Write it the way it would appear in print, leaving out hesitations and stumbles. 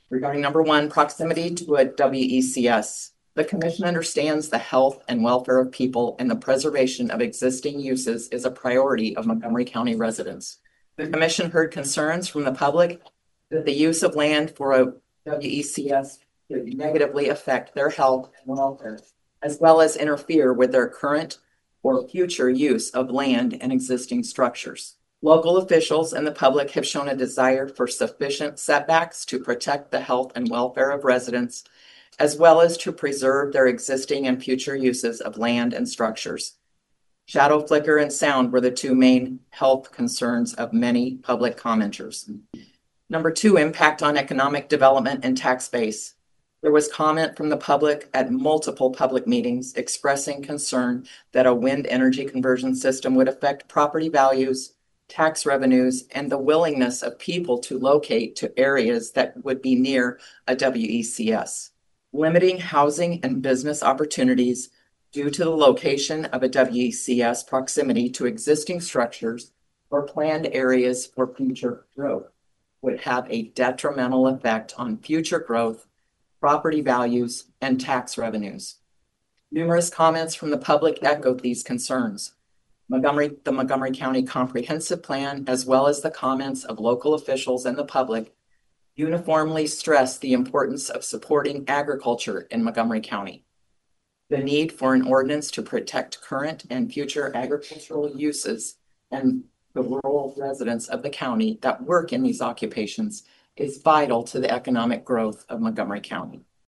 Regarding number one, proximity to a WECS. The commission understands the health and welfare of people and the preservation of existing uses is a priority of Montgomery County residents. The commission heard concerns from the public that the use of land for a WECS could negatively affect their health and welfare, as well as interfere with their current or future use of land and existing structures. Local officials and the public have shown a desire for sufficient setbacks to protect the health and welfare of residents, as well as to preserve their existing and future uses of land and structures. Shadow flicker and sound were the two main health concerns of many public commenters. Number two, impact on economic development and tax base. There was comment from the public at multiple public meetings expressing concern that a wind energy conversion system would affect property values, tax revenues, and the willingness of people to locate to areas that would be near a WECS. Limiting housing and business opportunities due to the location of a WECS proximity to existing structures or planned areas for future growth would have a detrimental effect on future growth, property values, and tax revenues. Numerous comments from the public echoed these concerns. The Montgomery County Comprehensive Plan, as well as the comments of local officials and the public, uniformly stress the importance of supporting agriculture in Montgomery County. The need for an ordinance to protect current and future agricultural uses and the rural residents of the county that work in these occupations is vital to the economic growth of Montgomery County.